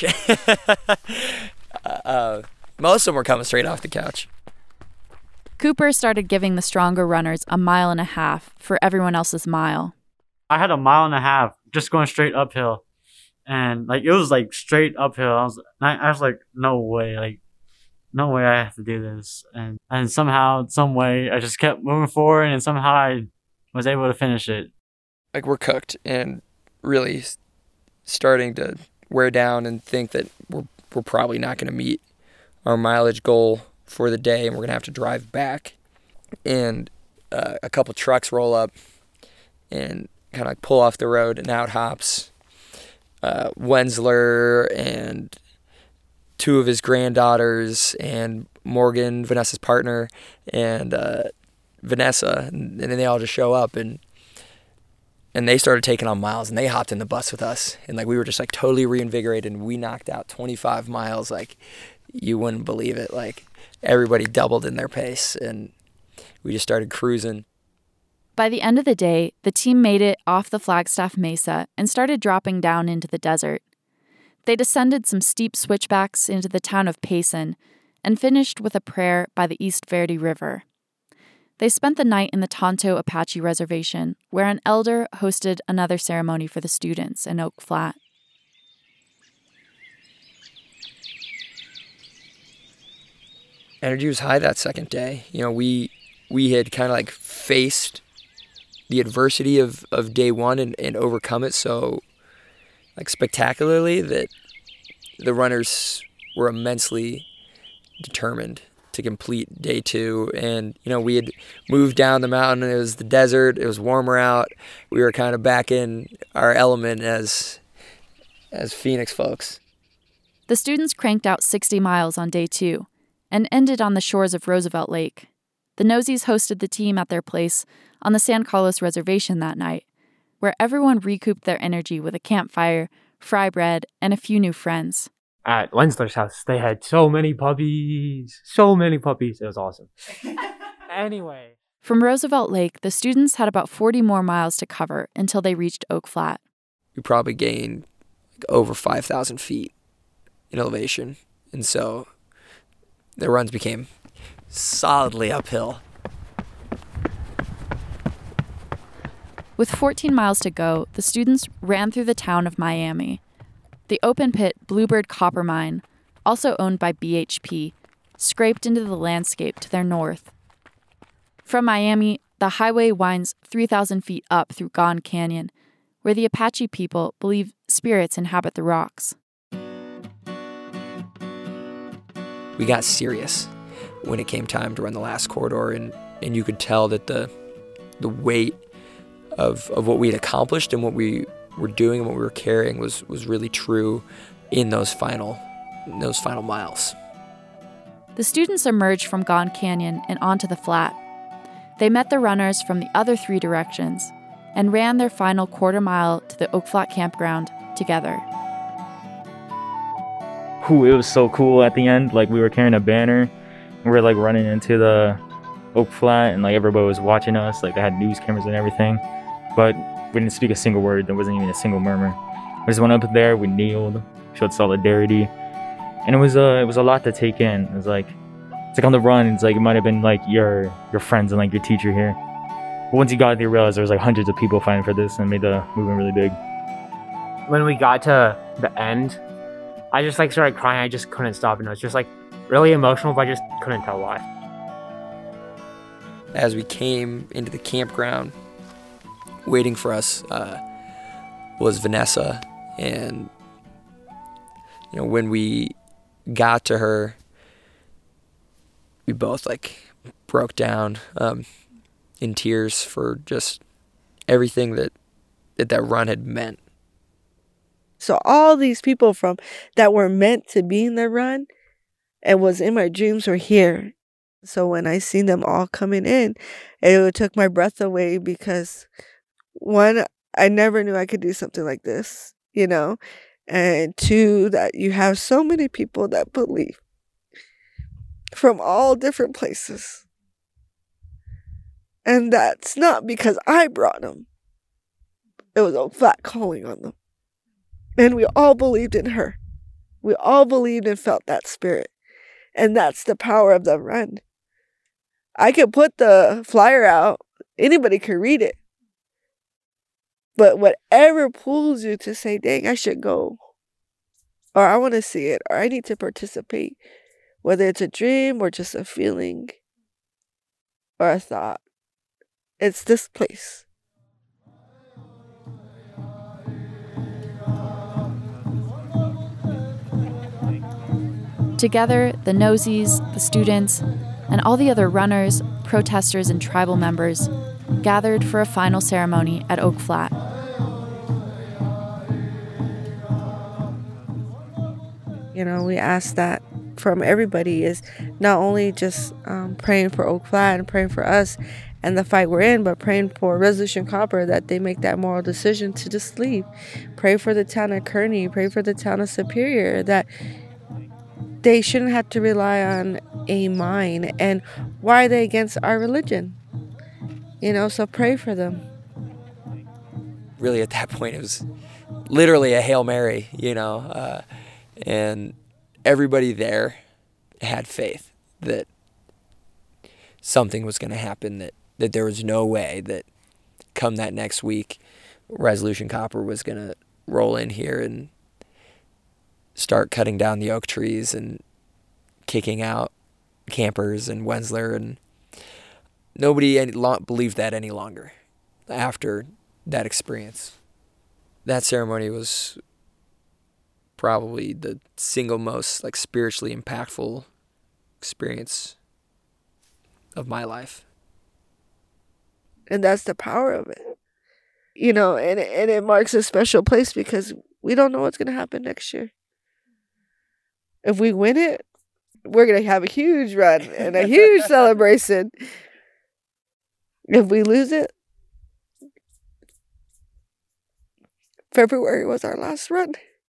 Most of them were coming straight off the couch. Cooper started giving the stronger runners a 1.5 miles for everyone else's mile. I had a 1.5 miles just going straight uphill. And like it was like straight uphill. I was like, no way, I have to do this. And somehow, some way, I just kept moving forward, and somehow I was able to finish it. Like, we're cooked and really starting to wear down and think that we're probably not going to meet our mileage goal for the day, and we're going to have to drive back. And a couple trucks roll up and kind of like pull off the road, and out hops Wensler and 2 of his granddaughters, and Morgan, Vanessa's partner, and Vanessa, and then they all just show up, and they started taking on miles, and they hopped in the bus with us, and like we were just like totally reinvigorated, and we knocked out 25 miles like you wouldn't believe it. Like everybody doubled in their pace, and we just started cruising. By the end of the day, the team made it off the Flagstaff Mesa and started dropping down into the desert. They descended some steep switchbacks into the town of Payson and finished with a prayer by the East Verde River. They spent the night in the Tonto Apache Reservation, where an elder hosted another ceremony for the students in Oak Flat. Energy was high that second day. You know, we had kind of like faced the adversity of day one and overcome it so like spectacularly that the runners were immensely determined to complete day 2. And, you know, we had moved down the mountain. It was the desert. It was warmer out. We were kind of back in our element as Phoenix folks. The students cranked out 60 miles on day 2 and ended on the shores of Roosevelt Lake. The Nosies hosted the team at their place on the San Carlos Reservation that night, where everyone recouped their energy with a campfire, fry bread, and a few new friends. At Wensler's house, they had so many puppies. It was awesome. Anyway. From Roosevelt Lake, the students had about 40 more miles to cover until they reached Oak Flat. We probably gained over 5,000 feet in elevation, and so the runs became solidly uphill. With 14 miles to go, the students ran through the town of Miami. The open pit Bluebird Copper Mine, also owned by BHP, scraped into the landscape to their north. From Miami, the highway winds 3,000 feet up through Gone Canyon, where the Apache people believe spirits inhabit the rocks. We got serious when it came time to run the last corridor, and you could tell that the weight of what we had accomplished and what we were doing and what we were carrying was really true in those final miles. The students emerged from Gone Canyon and onto the flat. They met the runners from the other 3 directions and ran their final quarter mile to the Oak Flat campground together. It was so cool at the end. Like, we were carrying a banner, and we were like running into the Oak Flat, and like everybody was watching us. Like, they had news cameras and everything, but we didn't speak a single word. There wasn't even a single murmur. We just went up there, we kneeled, showed solidarity, and it was a lot to take in. It's like on the run, it's like it might have been like your friends and like your teacher here. But once you got there, you realized there was like hundreds of people fighting for this, and made the movement really big. When we got to the end, I just like started crying. I just couldn't stop, and it was just like really emotional, but I just couldn't tell why. As we came into the campground, waiting for us was Vanessa, and you know, when we got to her, we both like broke down in tears for just everything that run had meant. So all these people that were meant to be in the run and was in my dreams were here. So when I seen them all coming in, it took my breath away because, one, I never knew I could do something like this, you know, and 2, that you have so many people that believe. from all different places. And that's not because I brought them. It was Oak Flat calling on them. And we all believed in her. We all believed and felt that spirit. And that's the power of the run. I could put the flyer out. Anybody could read it. But whatever pulls you to say, dang, I should go. Or I want to see it. Or I need to participate. Whether it's a dream or just a feeling or a thought. It's this place. Together, the Nosies, the students, and all the other runners, protesters, and tribal members gathered for a final ceremony at Oak Flat. We ask that from everybody is not only just praying for Oak Flat and praying for us and the fight we're in, but praying for Resolution Copper that they make that moral decision to just leave. Pray for the town of Kearney, pray for the town of Superior, that they shouldn't have to rely on a mine. And why are they against our religion? So pray for them. Really, at that point, it was literally a Hail Mary, and everybody there had faith that something was going to happen, that there was no way that come that next week, Resolution Copper was going to roll in here and start cutting down the oak trees and kicking out campers and Wensler, and nobody believed that any longer after that experience. That ceremony was probably the single most spiritually impactful experience of my life. And that's the power of it. And it marks a special place because we don't know what's going to happen next year. If we win it, we're going to have a huge run and a huge celebration. If we lose it, February was our last run.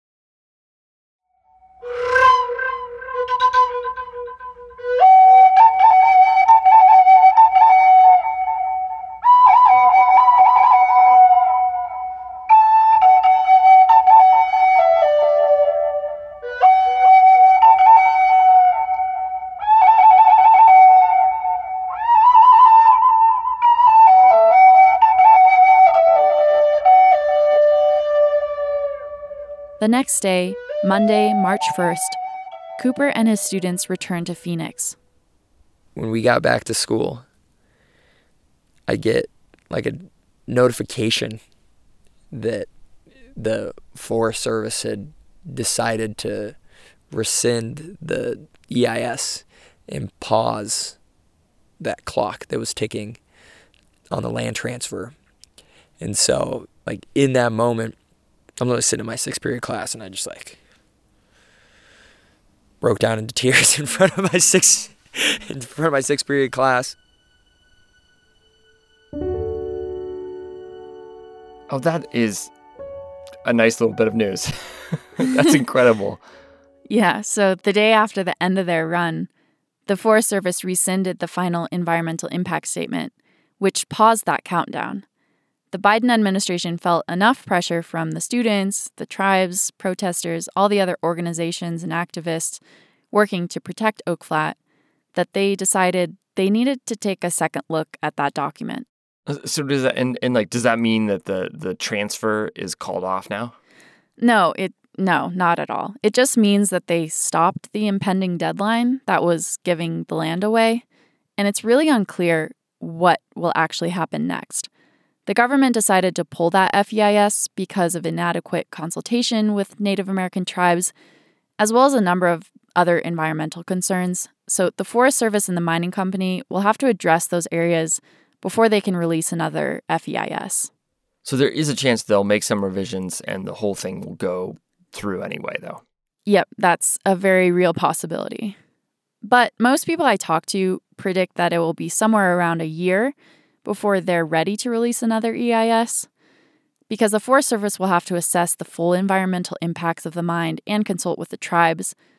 The next day, Monday, March 1st, Cooper and his students returned to Phoenix. When we got back to school, I get a notification that the Forest Service had decided to rescind the EIS and pause that clock that was ticking on the land transfer. And so, in that moment, I'm really sitting in my 6th period class, and I just broke down into tears in front of my 6th period class. Oh, that is a nice little bit of news. That's incredible. Yeah, so the day after the end of their run, the Forest Service rescinded the final environmental impact statement, which paused that countdown. The Biden administration felt enough pressure from the students, the tribes, protesters, all the other organizations and activists working to protect Oak Flat that they decided they needed to take a second look at that document. So does that does that mean that the transfer is called off now? No, not at all. It just means that they stopped the impending deadline that was giving the land away, and it's really unclear what will actually happen next. The government decided to pull that FEIS because of inadequate consultation with Native American tribes, as well as a number of other environmental concerns. So the Forest Service and the mining company will have to address those areas before they can release another FEIS. So there is a chance they'll make some revisions and the whole thing will go through anyway, though. Yep, that's a very real possibility. But most people I talk to predict that it will be somewhere around a year before they're ready to release another EIS, because the Forest Service will have to assess the full environmental impacts of the mine and consult with the tribes.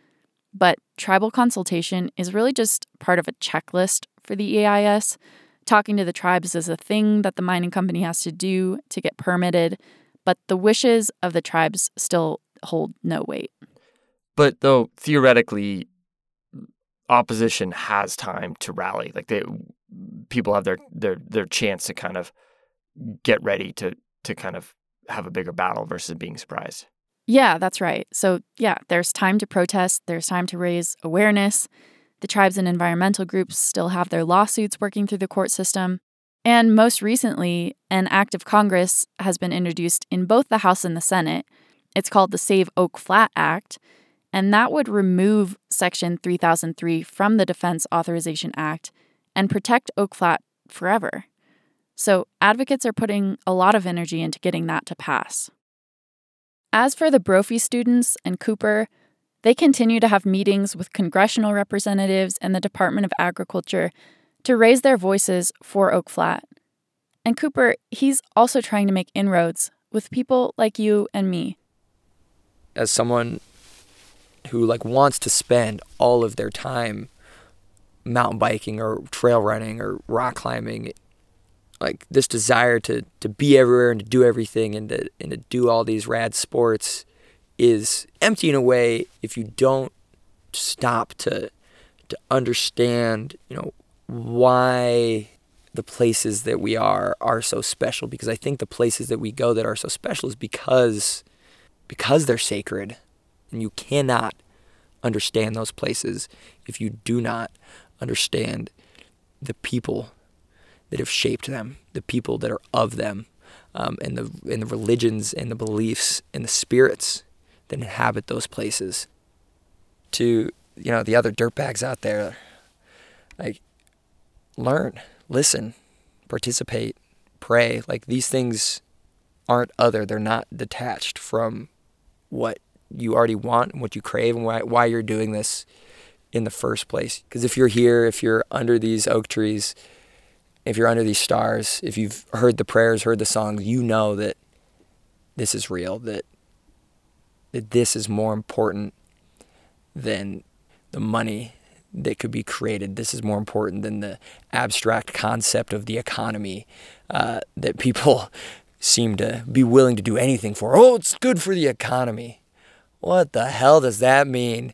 But tribal consultation is really just part of a checklist for the EIS. Talking to the tribes is a thing that the mining company has to do to get permitted, but the wishes of the tribes still hold no weight. But though theoretically, opposition has time to rally. Like people have their chance to kind of get ready to kind of have a bigger battle versus being surprised. Yeah, that's right. So yeah, there's time to protest. There's time to raise awareness. The tribes and environmental groups still have their lawsuits working through the court system. And most recently, an act of Congress has been introduced in both the House and the Senate. It's called the Save Oak Flat Act, and that would remove Section 3003 from the Defense Authorization Act and protect Oak Flat forever. So advocates are putting a lot of energy into getting that to pass. As for the Brophy students and Cooper, they continue to have meetings with congressional representatives and the Department of Agriculture to raise their voices for Oak Flat. And Cooper, he's also trying to make inroads with people like you and me. As someone who wants to spend all of their time mountain biking or trail running or rock climbing, this desire to be everywhere and to do everything and to do all these rad sports is empty in a way if you don't stop to understand, why the places that we are so special. Because I think the places that we go that are so special is because they're sacred. And you cannot understand those places if you do not understand the people that have shaped them, the people that are of them, and the religions and the beliefs and the spirits that inhabit those places. To the other dirtbags out there, learn, listen, participate, pray. These things aren't other. They're not detached from what you already want and what you crave and why you're doing this in the first place. Because if you're here, if you're under these oak trees, if you're under these stars, if you've heard the prayers, heard the songs, you know that this is real, that this is more important than the money that could be created. This is more important than the abstract concept of the economy that people seem to be willing to do anything for. Oh, it's good for the economy. What the hell does that mean?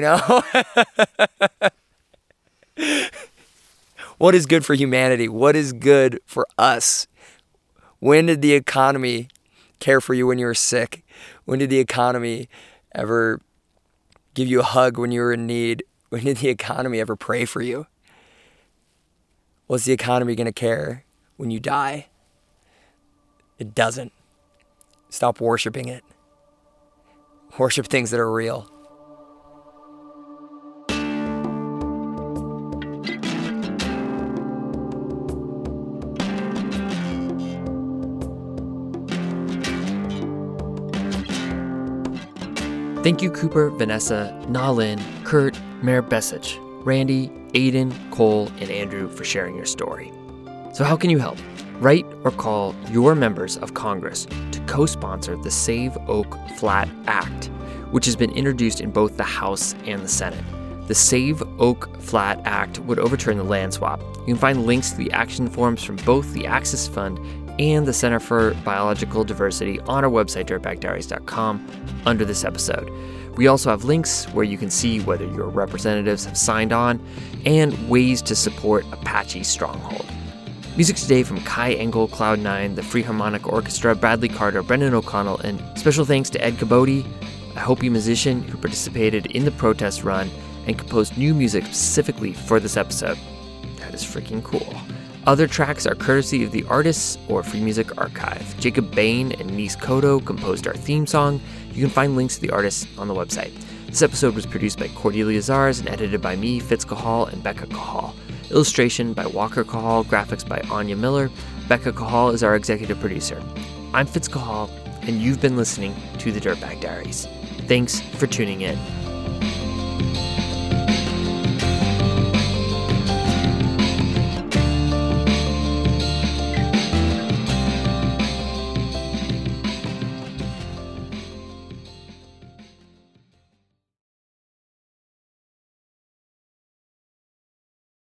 What is good for humanity? What is good for us? When did the economy care for you when you were sick? When did the economy ever give you a hug when you were in need? When did the economy ever pray for you? What's the economy going to care when you die? It doesn't. Stop worshiping it. Worship things that are real. Thank you, Cooper, Vanessa, Nalin, Kurt, Mayor Besich, Randy, Aiden, Cole, and Andrew for sharing your story. So how can you help? Write or call your members of Congress to co-sponsor the Save Oak Flat Act, which has been introduced in both the House and the Senate. The Save Oak Flat Act would overturn the land swap. You can find links to the action forms from both the Axis Fund and the Center for Biological Diversity on our website, dirtbagdiaries.com, under this episode. We also have links where you can see whether your representatives have signed on and ways to support Apache Stronghold. Music today from Kai Engel, Cloud9, the Free Harmonic Orchestra, Bradley Carter, Brendan O'Connell, and special thanks to Ed Caboti, a Hopi musician who participated in the protest run and composed new music specifically for this episode. That is freaking cool. Other tracks are courtesy of the Artists or Free Music Archive. Jacob Bain and Nice Kodo composed our theme song. You can find links to the artists on the website. This episode was produced by Cordelia Zars and edited by me, Fitz Cahal, and Becca Cahal. Illustration by Walker Cahal, graphics by Anya Miller. Becca Cahal is our executive producer. I'm Fitz Cahal, and you've been listening to the Dirtbag Diaries. Thanks for tuning in.